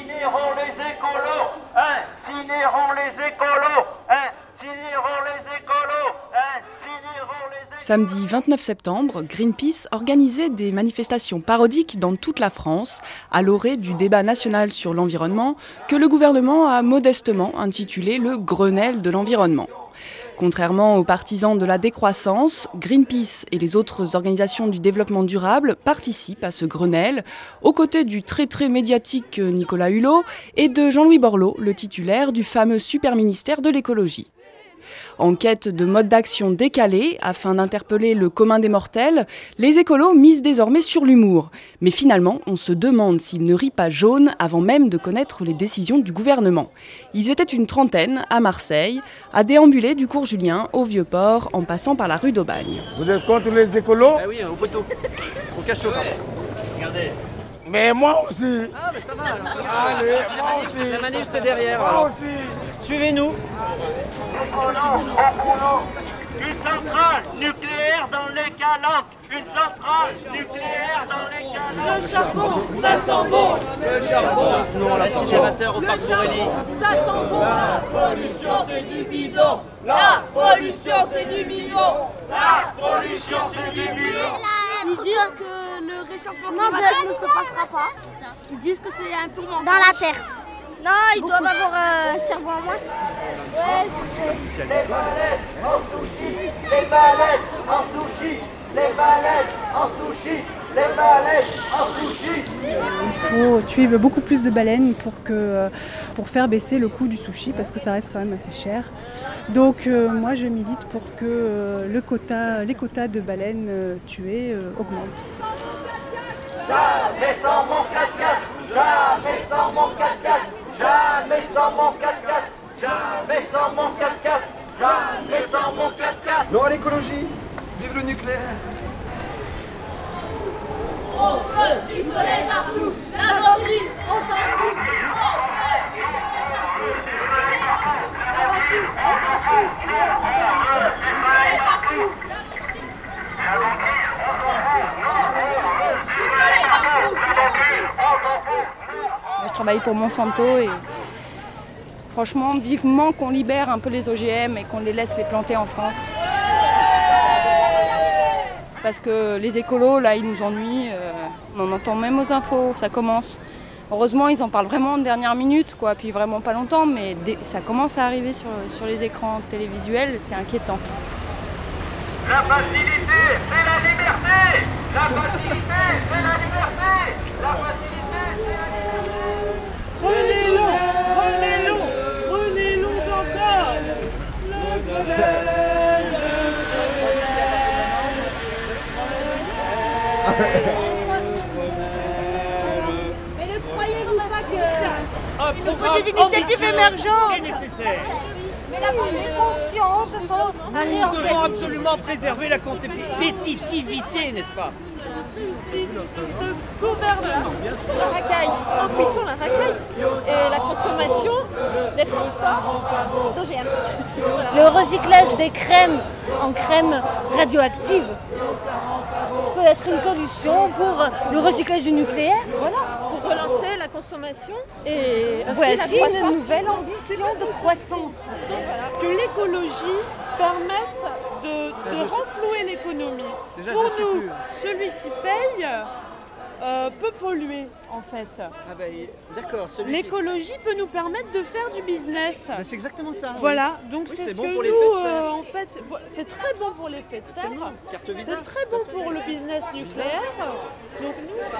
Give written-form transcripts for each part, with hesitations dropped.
Incinérons les écolos, incinérons les écolos, incinérons les écolos, incinérons les écolos. Samedi 29 septembre, Greenpeace organisait des manifestations parodiques dans toute la France, à l'orée du débat national sur l'environnement, que le gouvernement a modestement intitulé le Grenelle de l'environnement. Contrairement aux partisans de la décroissance, Greenpeace et les autres organisations du développement durable participent à ce Grenelle, aux côtés du très médiatique Nicolas Hulot et de Jean-Louis Borloo, le titulaire du fameux super-ministère de l'écologie. En quête de modes d'action décalés, afin d'interpeller le commun des mortels, les écolos misent désormais sur l'humour. Mais finalement, on se demande s'ils ne rient pas jaune avant même de connaître les décisions du gouvernement. Ils étaient une trentaine à Marseille, à déambuler du cours Julien au Vieux-Port, en passant par la rue d'Aubagne. Vous êtes contre les écolos? Ah oui, au poteau, au cachot. Regardez. Mais moi aussi. Ah, mais ça va alors. Allez, moi aussi. La manif, c'est derrière. Moi Alors. aussi. Suivez-nous. Une centrale nucléaire dans les calanques. Une centrale nucléaire dans les calanques. Le charbon, ça sent bon. Le charbon. Non, l'incinérateur au parc Borelli. Ça sent bon. La pollution, c'est du bidon. La pollution, c'est du bidon. La pollution, c'est du bidon. Ils disent que le réchauffement climatique ne se passera pas. Ils disent que c'est un peu mensonge. Dans la terre. Non, ils doivent avoir un cerveau en moins. Ouais, Les baleines en sushi, les baleines en sushi, les baleines en sushi, les baleines en sushi. Il faut tuer beaucoup plus de baleines pour faire baisser le coût du sushi parce que ça reste quand même assez cher. Donc moi je milite pour que les quotas de baleines tuées augmentent. Jamais sans mon 4x4, jamais sans mon 4x4, jamais sans mon 4x4, jamais sans mon 4x4, jamais sans mon 4x4. Non à l'écologie. Vive le nucléaire. On veut du soleil partout. La banquise, on s'en fout. On veut du soleil partout. La banquise, on s'en fout. On veut du soleil partout. Je travaille pour Monsanto et franchement, vivement qu'on libère un peu les OGM et qu'on les laisse les planter en France. Parce que les écolos, là, ils nous ennuient. On en entend même aux infos, ça commence. Heureusement, ils en parlent vraiment en dernière minute, quoi, puis vraiment pas longtemps, mais ça commence à arriver sur les écrans télévisuels, c'est inquiétant. La facilité, c'est la liberté. La facilité, c'est la liberté. La facilité, c'est la liberté. Prenez-le, prenez-le, prenez-le encore. Le Grenelle. Mais ne croyez-vous pas que... Il faut des initiatives émergentes. Nécessaire. Mais la conscience, Nous devons absolument préserver la compétitivité, n'est-ce pas? De ce gouvernement. La racaille, enfouissons la racaille et la consommation des transports d'OGM. Le recyclage des crèmes en crème radioactive peut être une solution pour le recyclage du nucléaire. Voilà. Pour relancer la consommation et ainsi Voici la une croissance. nouvelle ambition de croissance. Que l'écologie permette de renflouer l'économie. Déjà, Pour je sais nous, plus. celui qui paye peut polluer en fait. Ah bah, d'accord. L'écologie peut nous permettre de faire du business. Bah, c'est exactement ça. oui. Voilà, donc Oui, c'est ce bon que pour nous, l'effet de serre. en fait, c'est très bon pour l'effet de serre. Carte Visa. C'est très bon pour le business nucléaire. Donc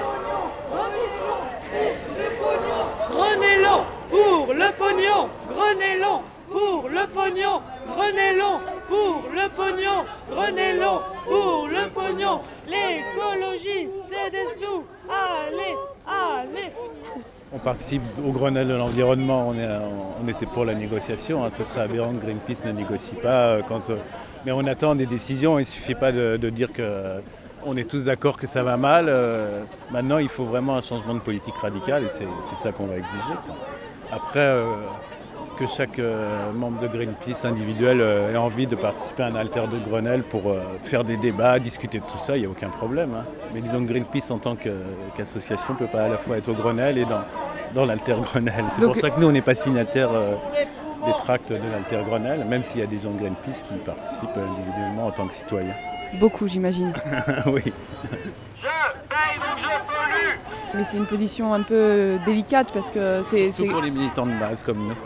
Grenelon pour le pognon, Grenelon pour le pognon, Grenelon pour le pognon, Grenelon pour le pognon. L'écologie, c'est des sous. Allez, allez. On participe au Grenelle de l'environnement, on était pour la négociation, ce serait aberrant que Greenpeace ne négocie pas. Mais on attend des décisions, il ne suffit pas de dire qu'on est tous d'accord que ça va mal. Maintenant, il faut vraiment un changement de politique radical et c'est ça qu'on va exiger, quoi. Après, que chaque membre de Greenpeace individuel ait envie de participer à un alter de Grenelle pour faire des débats, discuter de tout ça, il n'y a aucun problème. Mais disons que Greenpeace en tant qu'association ne peut pas à la fois être au Grenelle et dans l'Alter-Grenelle. C'est Donc- pour ça que nous, on n'est pas signataires des tracts de l'Alter-Grenelle, même s'il y a des gens de Greenpeace qui participent individuellement en tant que citoyens. Beaucoup, j'imagine. Oui. Je paye ou je pollue. Mais c'est une position un peu délicate parce que c'est... Surtout pour les militants de base comme nous.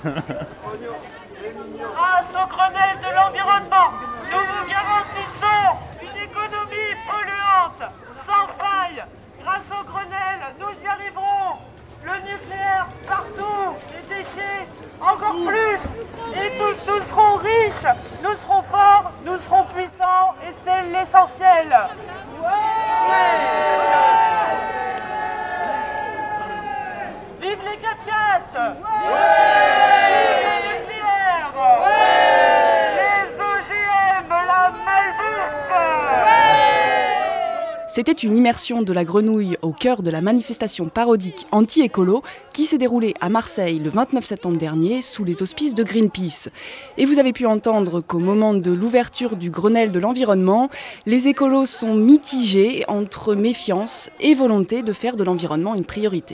Grâce au Grenelle de l'environnement, nous vous garantissons une économie polluante, sans faille. Grâce au Grenelle, nous y arriverons. Le nucléaire partout, les déchets encore plus. Et nous serons riches, nous serons forts, nous serons puissants et c'est l'essentiel. Vive les 4x4. Vive le nucléaire. Les OGM, la malbouffe. C'était une immersion de la grenouille au cœur de la manifestation parodique anti-écolo qui s'est déroulée à Marseille le 29 septembre dernier sous les auspices de Greenpeace. Et vous avez pu entendre qu'au moment de l'ouverture du Grenelle de l'environnement, les écolos sont mitigés entre méfiance et volonté de faire de l'environnement une priorité.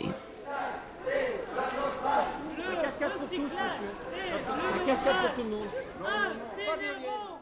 Le recyclage, c'est le nouveau. Un, c'est des mots.